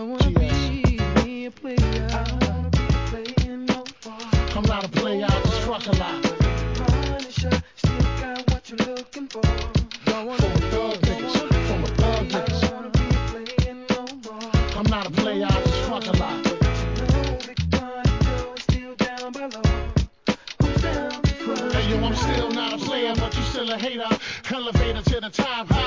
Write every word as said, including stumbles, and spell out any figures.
wanna be a player. I don't wanna be a player no more. I'm not a player, I just fuck a lot. Punisher, still got what you're looking for. Don't wanna be a thug niggas, from a thug niggas. I don't wanna be a player no more. I'm not a player, I just fuck a lot. But you know Big Pun Joe is still down below. Who's down below? Hey yo, I'm still not a player, but you still a hater. Elevator to the top.